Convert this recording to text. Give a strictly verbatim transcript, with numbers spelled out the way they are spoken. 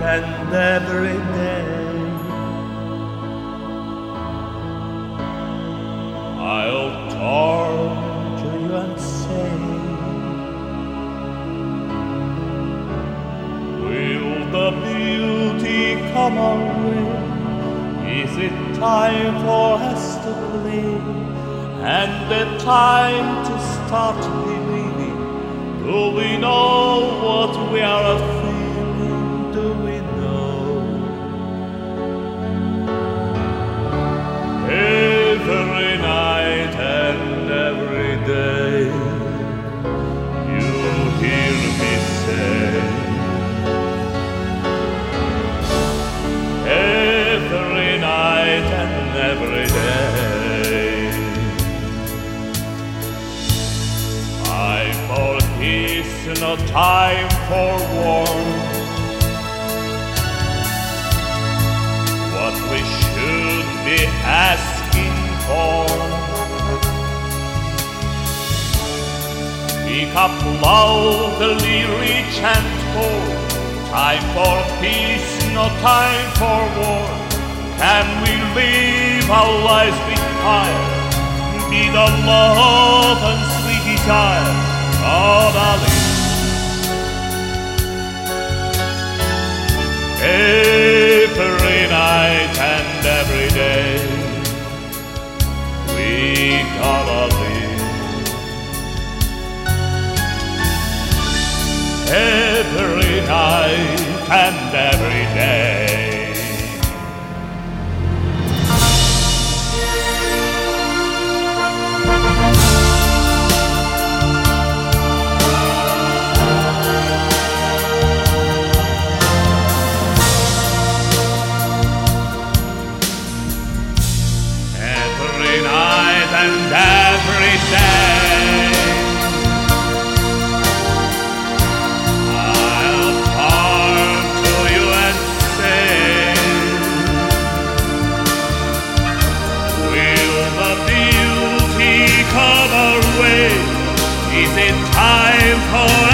and every day. I'll turn to you and say, will the beauty come our way? Is it time for us to play? And the time to start believing? Do we know what we are feeling? Do we know? Every night and every day, you hear me say, every night and every day, time for peace, no time for war. What we should be asking for, speak up loudly, rich and poor. Time for peace, no time for war. Can we live our lives with fire? Be the love and sweet desire of our lives. Every night and every day, we gotta live. Every night and every day. Every night and every day, I'll turn to you and say, will the beauty come our way? Is it time for